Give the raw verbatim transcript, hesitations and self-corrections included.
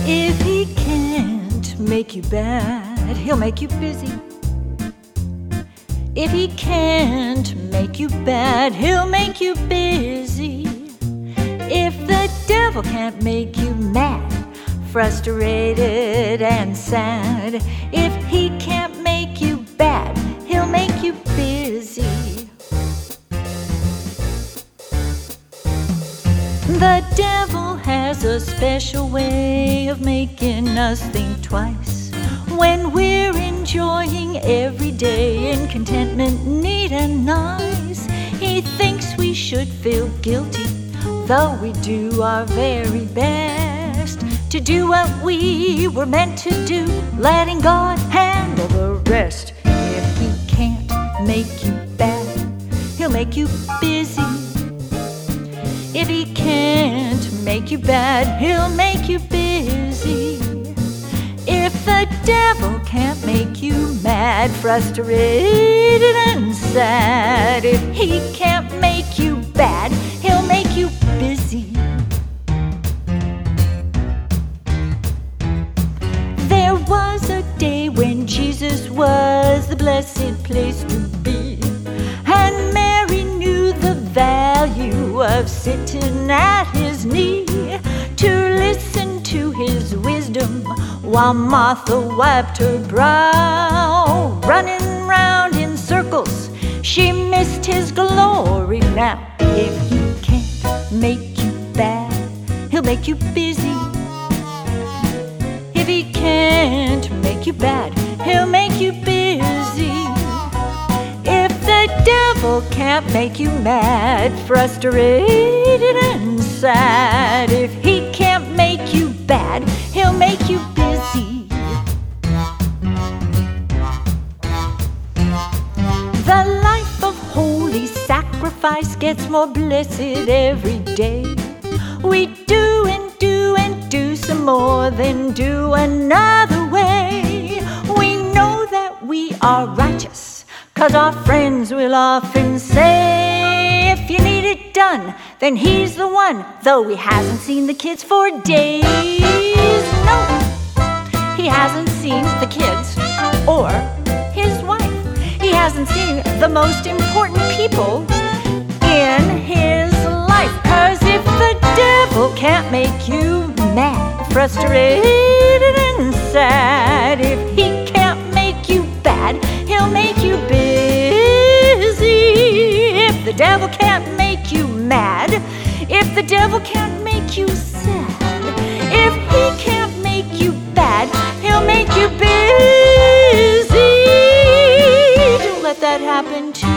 If he can't make you bad, he'll make you busy. If he can't make you bad, he'll make you busy. If the devil can't make you mad, frustrated and sad, if he can't make you bad, he'll make you busy. The devil has a special way of making us think twice when we're enjoying every day in contentment, neat and nice. He thinks we should feel guilty, though we do our very best to do what we were meant to do, letting God handle the rest. If he can't make you bad, he'll make you busy. If he can't make you bad, he'll make you busy. If the devil can't make you mad, frustrated and sad, if he can't make you bad, he'll make you busy. There was a day when Jesus was the blessed place to be, and Mary knew the value of sitting at his knee to listen to his wisdom while Martha wiped her brow. Running round in circles, she missed his glory. Now, if he can't make you bad, he'll make you busy. If he can't make you bad, he'll make you busy. If the devil can't make you mad, frustrated and sad, if he can't make you bad, he'll make you busy. The life of holy sacrifice gets more blessed every day. We do and do and do some more, then do another way. We know that we are righteous, 'cause our friends will often say, if you need it done, then he's the one, though he hasn't seen the kids for days. No, he hasn't seen the kids or his wife. He hasn't seen the most important people in his life. 'Cause if the devil can't make you mad, frustrated and sad, if he can't make you bad, he'll make you busy. If the devil can't make you mad, if the devil can't make you sad, if he can't make you bad, he'll make you busy. Don't let that happen to you.